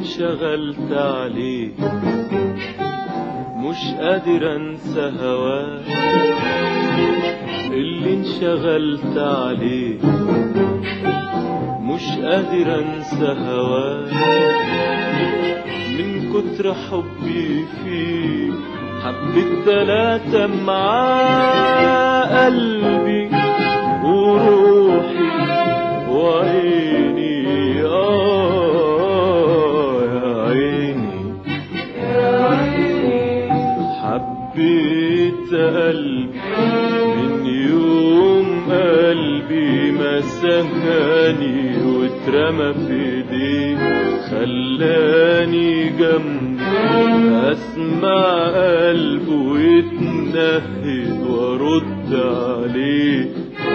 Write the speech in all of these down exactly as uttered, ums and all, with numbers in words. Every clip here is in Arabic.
انشغلت عليه مش قادر انسى هواه، اللي انشغلت عليه مش قادر انسى هواه، من كتر حبي فيه حبيت تلاتة معاه، قلبي وروحي وعيني. آه يا عيني حبيت قلبي من يوم قلبي ما سهاني واترمى في ايديه، خلاني جنبي اسمع قلبه يتنهد وارد عليه.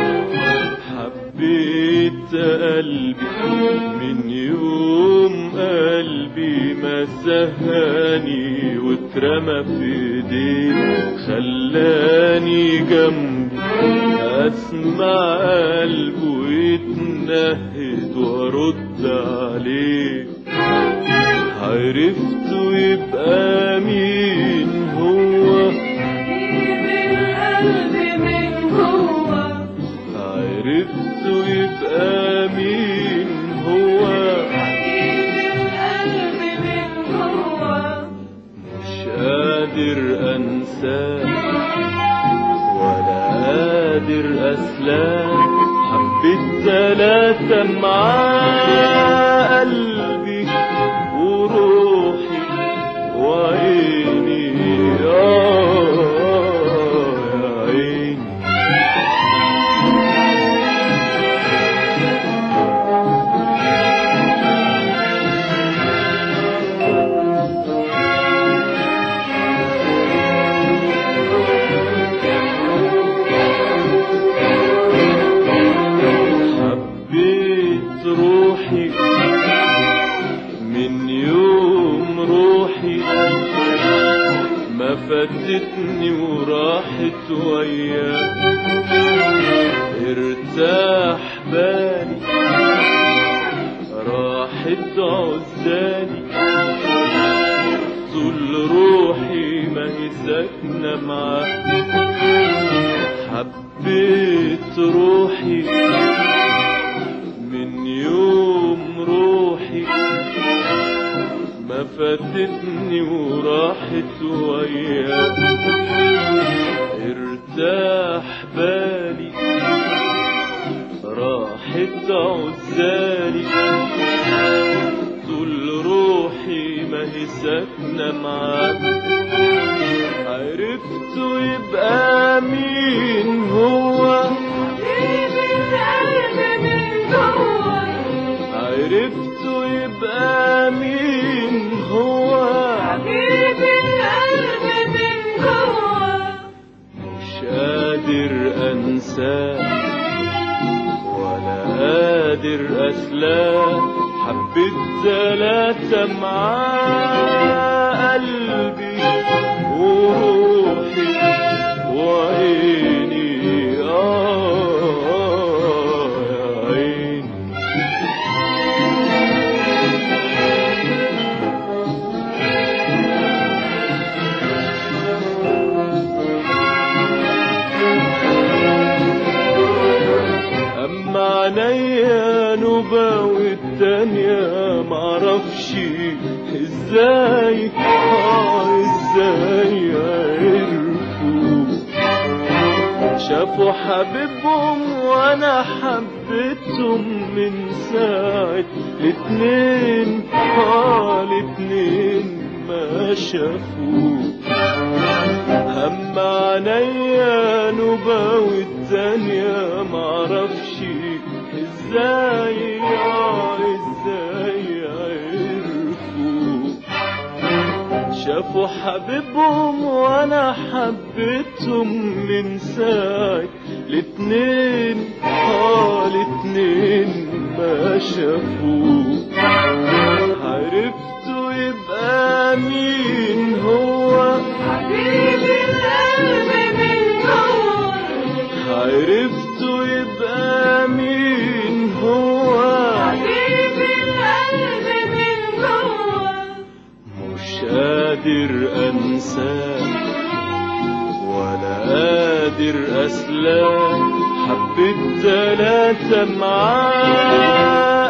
حبيت قلبي من يوم قلبي ما سهاني واترمى في ايديه، خلاني جنبي اسمع قلبه يتنهد وارد عليه. عرفته يبقى مين هو، القلب من هو، عرفته يبقى مين هو، القلب من هو، مش قادر انساه ولا قادر اسلاه. حبيت تلاتة معاه، قلبي وروحي وعيني. آه يا عيني حبيت روحي من يوم روحي ما فاتتني وراحت وياه، ارتاح بالي راحت عزالي، طول روحي ما هي ساكنة معاه. حبيت روحي من يوم روحي ما فاتتني وراحت وياه، ارتاح بالي راحت عزالي، طول روحي ما هي ساكنة معاه. عرفته يبقى مين هو، القلب من هو، عرفته يبقى مين هو، حبيب القلب من هو، مش قادر انساه ولا قادر اسلاه. حبيت تلاتة معاه، قلبي وروحي وعيني. آه يا عيني أما عينيا نوبة والتانية معرفش ازاي، آه ازاي عرفوا شافوا حبيبهم وانا حبيتهم من ساعة الاتنين، آه الاتنين ما شافوا. هم عينيا نوبة والتانية معرفش ازاي، آه ازاي عرفوا شافوا حبيبهم وانا حبيتهم من ساعة الاتنين، آه الاتنين ما شافوا. عرفته يبقى مين هو، حبيب القلب من هو، عرفته يبقى مين هو، حبيب القلب من هو، قادر أنساه ولا قادر أسلاه. حبيت تلاتة معاه